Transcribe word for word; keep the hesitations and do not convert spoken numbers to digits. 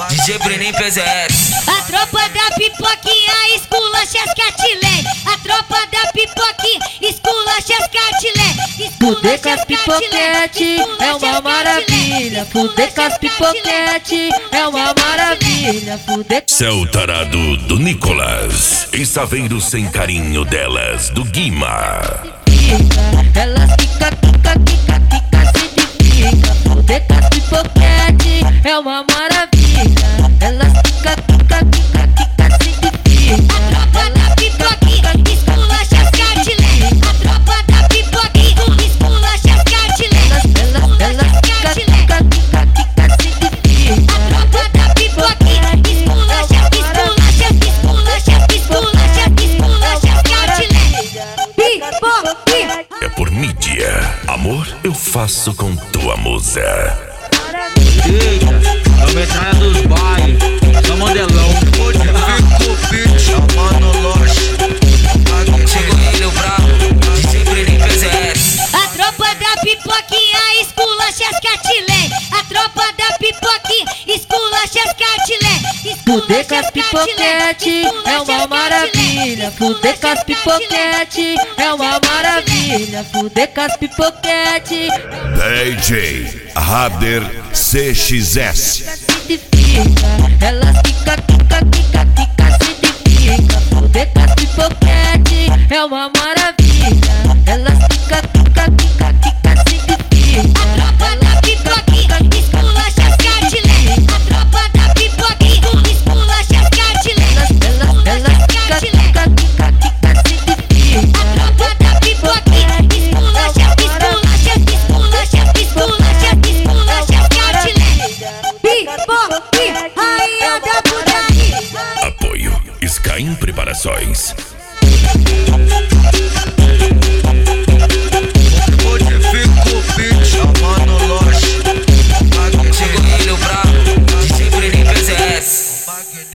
D J Bruninho P Z S. A tropa da pipoquinha esculacha as catilé. A tropa da pipoquinha esculacha as catilé. Fuder com as pipoquete é uma maravilha. Fuder com as pipoquete é uma maravilha. Fuder. Seu tarado do Nicolas, em Saveiro sem carinho delas, do Guima. Elas fica, fica, fica, fica, se fica. Fuder com as pipoquete é uma maravilha. Elas fica, fica, fica, fica, se fica. A tropa da pipoquinha esculacha as catilé. A tropa da pipoquinha esculacha as catilé. Elas, elas fica, fica, fica, fica, se fica. A tropa da pipoquinha esculacha, esculacha, esculacha, esculacha, esculacha as catilé. Pipoquinha. É por mídia. Amor, eu faço com tua musa. Eita, a metralha dos bailes, só modelão. Chamando loja. Chegou ele, o brabo, D J Bruninho P Z S. A tropa da pipoquinha esculacha as catilé. A tropa da pipoquinha esculacha as catilé. Fuder com as pipoquete é uma maravilha. Fuder com as pipoquete é uma maravilha. Fuder com as pipoquete. D J Rader C X S. Se fica, elas fica, fica, fica, fica, se fica. Fuder com as pipoquete é uma maravilha. Elas fica, fica, fica, fica, se fica. A tropa da pipoquinha esculacha as catilé. A tropa da pipoquinha esculacha as catilé. Elas, elas fica, fica, fica, fica, se fica. A tropa da pipoquinha esculacha, esculacha, esculacha, esculacha, esculacha as catilé. Pipoquinha, rainha da putaria. Apoio Skyrim Preparações.